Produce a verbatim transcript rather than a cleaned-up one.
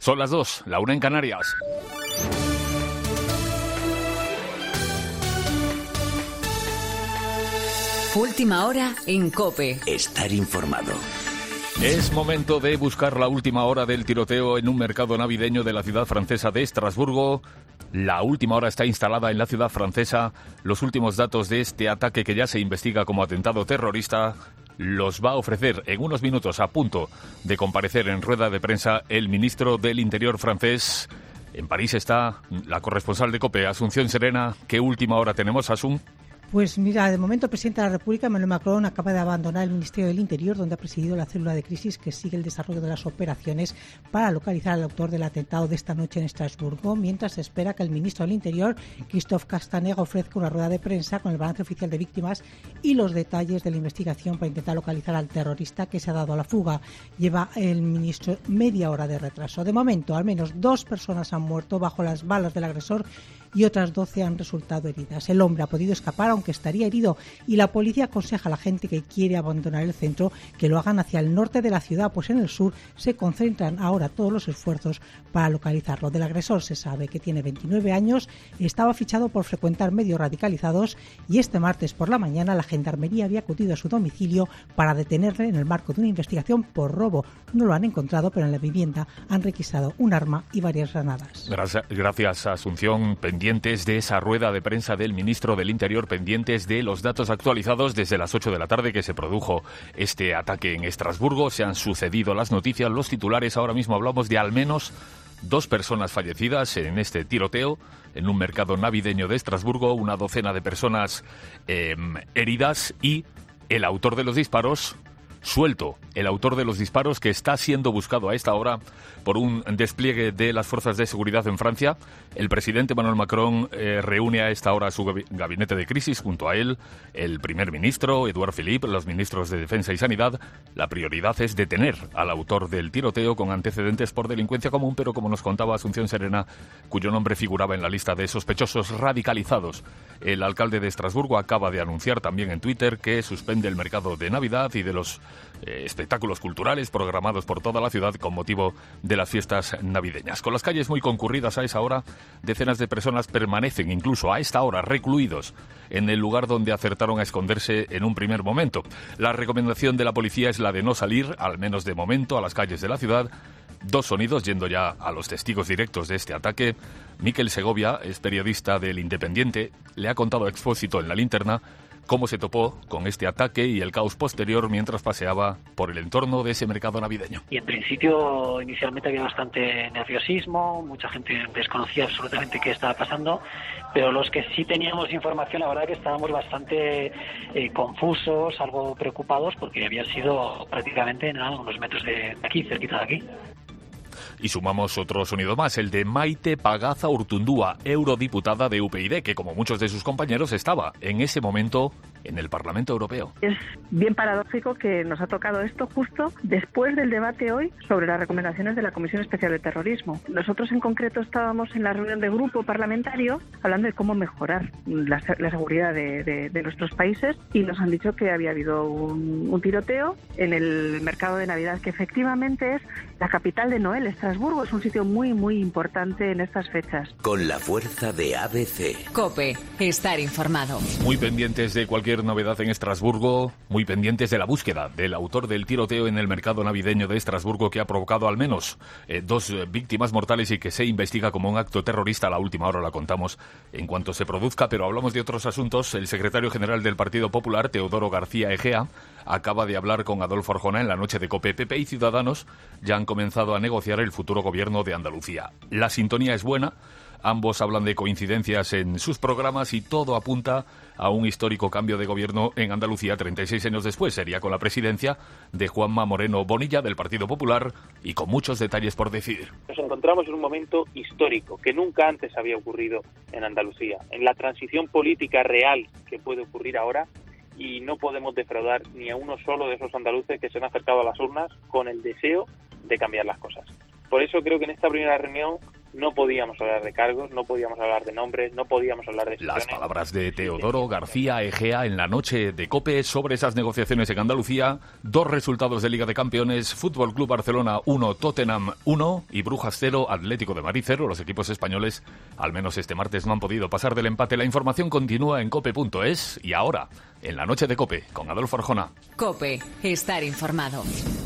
Son las dos, la una en Canarias. Última hora en COPE. Estar informado. Es momento de buscar la última hora del tiroteo en un mercado navideño de la ciudad francesa de Estrasburgo. La última hora está instalada en la ciudad francesa. Los últimos datos de este ataque, que ya se investiga como atentado terrorista, los va a ofrecer en unos minutos, a punto de comparecer en rueda de prensa, el ministro del Interior francés. En París está la corresponsal de COPE, Asunción Serena. ¿Qué última hora tenemos, Asun? Pues mira, de momento el presidente de la República, Emmanuel Macron, acaba de abandonar el Ministerio del Interior, donde ha presidido la célula de crisis que sigue el desarrollo de las operaciones para localizar al autor del atentado de esta noche en Estrasburgo, mientras se espera que el ministro del Interior, Christophe Castaner, ofrezca una rueda de prensa con el balance oficial de víctimas y los detalles de la investigación para intentar localizar al terrorista que se ha dado a la fuga. Lleva el ministro media hora de retraso. De momento, al menos dos personas han muerto bajo las balas del agresor y otras doce han resultado heridas. El hombre ha podido escapar, aunque estaría herido, y la policía aconseja a la gente que quiere abandonar el centro que lo hagan hacia el norte de la ciudad, pues en el sur se concentran ahora todos los esfuerzos para localizarlo. Del agresor se sabe que tiene veintinueve años, estaba fichado por frecuentar medios radicalizados y este martes por la mañana la gendarmería había acudido a su domicilio para detenerle en el marco de una investigación por robo. No lo han encontrado, pero en la vivienda han requisado un arma y varias granadas. Gracias, gracias Asunción. Pendientes de esa rueda de prensa del ministro del Interior, pendientes de los datos actualizados desde las ocho de la tarde que se produjo este ataque en Estrasburgo. Se han sucedido las noticias, los titulares. Ahora mismo hablamos de al menos dos personas fallecidas en este tiroteo en un mercado navideño de Estrasburgo, una docena de personas eh, heridas y el autor de los disparos suelto. El autor de los disparos, que está siendo buscado a esta hora por un despliegue de las fuerzas de seguridad en Francia. El presidente Emmanuel Macron eh, reúne a esta hora su gabinete de crisis. Junto a él, el primer ministro, Édouard Philippe, los ministros de Defensa y Sanidad. La prioridad es detener al autor del tiroteo, con antecedentes por delincuencia común, pero como nos contaba Asunción Serena, cuyo nombre figuraba en la lista de sospechosos radicalizados. El alcalde de Estrasburgo acaba de anunciar también en Twitter que suspende el mercado de Navidad y de los eh, espectáculos culturales programados por toda la ciudad con motivo de las fiestas navideñas. Con las calles muy concurridas a esa hora, decenas de personas permanecen incluso a esta hora recluidos en el lugar donde acertaron a esconderse en un primer momento. La recomendación de la policía es la de no salir, al menos de momento, a las calles de la ciudad. Dos sonidos, yendo ya a los testigos directos de este ataque. Miquel Segovia es periodista del Independiente, le ha contado a Expósito en La Linterna cómo se topó con este ataque y el caos posterior mientras paseaba por el entorno de ese mercado navideño. Y en principio, inicialmente había bastante nerviosismo, mucha gente desconocía absolutamente qué estaba pasando, pero los que sí teníamos información, la verdad que estábamos bastante eh, confusos, algo preocupados, porque había sido prácticamente en unos metros de aquí, cerquita de aquí. Y sumamos otro sonido más, el de Maite Pagaza Urtundúa, eurodiputada de U P YD, que como muchos de sus compañeros estaba en ese momento en el Parlamento Europeo. Es bien paradójico que nos ha tocado esto justo después del debate hoy sobre las recomendaciones de la Comisión Especial de Terrorismo. Nosotros en concreto estábamos en la reunión de grupo parlamentario hablando de cómo mejorar la, la seguridad de, de, de nuestros países, y nos han dicho que había habido un, un tiroteo en el mercado de Navidad, que efectivamente es la capital de Noel. Estrasburgo es un sitio muy, muy importante en estas fechas. Con la fuerza de A B C. COPE, estar informado. Muy pendientes de cualquier novedad en Estrasburgo, muy pendientes de la búsqueda del autor del tiroteo en el mercado navideño de Estrasburgo, que ha provocado al menos eh, dos eh, víctimas mortales y que se investiga como un acto terrorista. A la última hora la contamos en cuanto se produzca, pero hablamos de otros asuntos. El secretario general del Partido Popular, Teodoro García Egea, acaba de hablar con Adolfo Arjona en la noche de COPE. P P y Ciudadanos ya han comenzado a negociar el futuro gobierno de Andalucía. La sintonía es buena. Ambos hablan de coincidencias en sus programas y todo apunta a un histórico cambio de gobierno en Andalucía treinta y seis años después. Sería con la presidencia de Juanma Moreno Bonilla, del Partido Popular, y con muchos detalles por decidir. Nos encontramos en un momento histórico que nunca antes había ocurrido en Andalucía, en la transición política real que puede ocurrir ahora, y no podemos defraudar ni a uno solo de esos andaluces que se han acercado a las urnas con el deseo de cambiar las cosas. Por eso creo que en esta primera reunión no podíamos hablar de cargos, no podíamos hablar de nombres, no podíamos hablar de Las palabras de Teodoro García Egea en la noche de COPE sobre esas negociaciones en Andalucía. Dos resultados de Liga de Campeones: Fútbol Club Barcelona uno, Tottenham uno y Brujas cero, Atlético de Madrid cero. Los equipos españoles, al menos este martes, no han podido pasar del empate. La información continúa en cope punto es y ahora, en la noche de COPE, con Adolfo Arjona. COPE, estar informado.